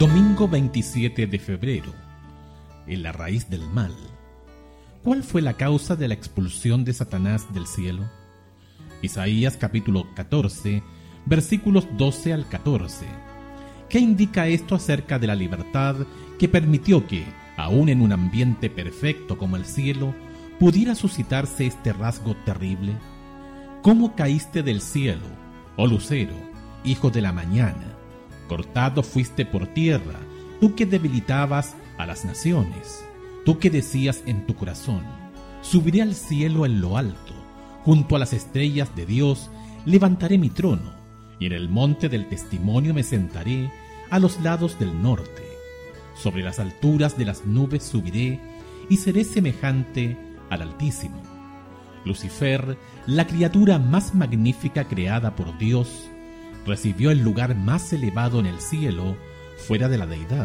Domingo 27 de febrero. En la raíz del mal. ¿Cuál fue la causa de la expulsión de Satanás del cielo? Isaías capítulo 14, versículos 12 al 14. ¿Qué indica esto acerca de la libertad que permitió que, aun en un ambiente perfecto como el cielo, pudiera suscitarse este rasgo terrible? ¿Cómo caíste del cielo, oh lucero, hijo de la mañana? Cortado fuiste por tierra, tú que debilitabas a las naciones. Tú que decías en tu corazón: subiré al cielo en lo alto, junto a las estrellas de Dios levantaré mi trono, y en el monte del testimonio me sentaré a los lados del norte. Sobre las alturas de las nubes subiré, y seré semejante al Altísimo. Lucifer, la criatura más magnífica creada por Dios, recibió el lugar más elevado en el cielo, fuera de la deidad.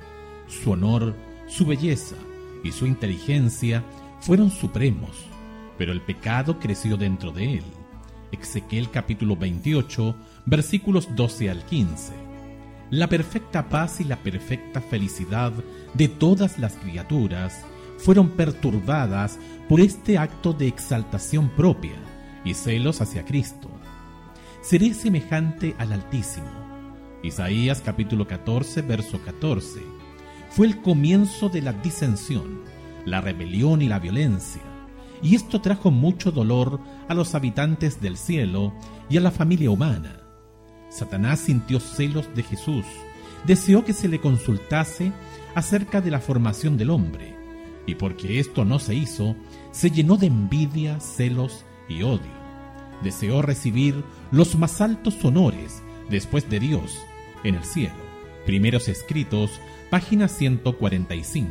Su honor, su belleza y su inteligencia fueron supremos, pero el pecado creció dentro de él. Ezequiel capítulo 28, versículos 12 al 15. La perfecta paz y la perfecta felicidad de todas las criaturas fueron perturbadas por este acto de exaltación propia y celos hacia Cristo. Seré semejante al Altísimo. Isaías capítulo 14, verso 14. Fue el comienzo de la disensión, la rebelión y la violencia, y esto trajo mucho dolor a los habitantes del cielo y a la familia humana. Satanás sintió celos de Jesús, deseó que se le consultase acerca de la formación del hombre, y porque esto no se hizo, se llenó de envidia, celos y odio. Deseó recibir los más altos honores después de Dios en el cielo. Primeros Escritos, página 145.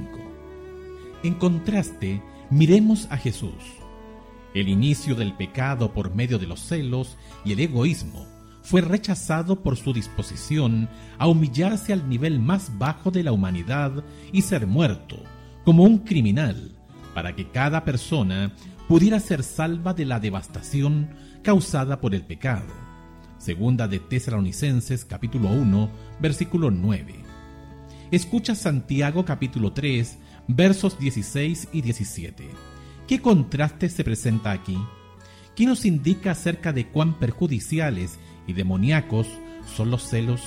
En contraste, miremos a Jesús. El inicio del pecado por medio de los celos y el egoísmo fue rechazado por su disposición a humillarse al nivel más bajo de la humanidad y ser muerto como un criminal, para que cada persona pudiera ser salva de la devastación causada por el pecado. Segunda de Tesalonicenses capítulo 1, versículo 9. Escucha Santiago capítulo 3, versos 16 y 17. ¿Qué contraste se presenta aquí? ¿Qué nos indica acerca de cuán perjudiciales y demoníacos son los celos?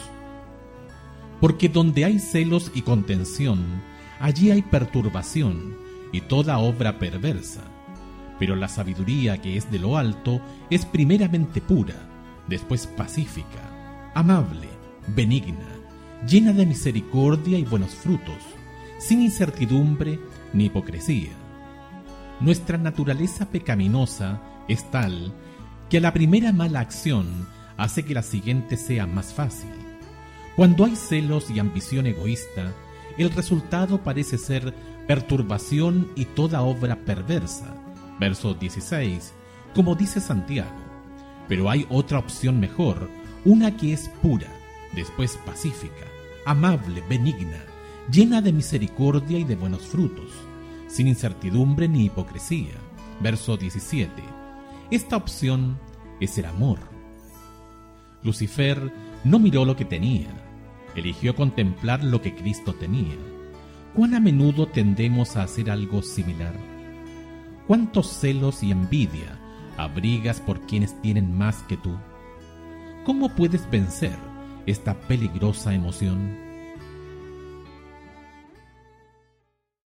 Porque donde hay celos y contención, allí hay perturbación y toda obra perversa. Pero la sabiduría que es de lo alto es primeramente pura, después pacífica, amable, benigna, llena de misericordia y buenos frutos, sin incertidumbre ni hipocresía. Nuestra naturaleza pecaminosa es tal que a la primera mala acción hace que la siguiente sea más fácil. Cuando hay celos y ambición egoísta, el resultado parece ser perturbación y toda obra perversa. Verso 16, como dice Santiago. Pero hay otra opción mejor, una que es pura, después pacífica, amable, benigna, llena de misericordia y de buenos frutos, sin incertidumbre ni hipocresía. Verso 17. Esta opción es el amor. Lucifer no miró lo que tenía, eligió contemplar lo que Cristo tenía. ¿Cuán a menudo tendemos a hacer algo similar? ¿Cuántos celos y envidia abrigas por quienes tienen más que tú? ¿Cómo puedes vencer esta peligrosa emoción?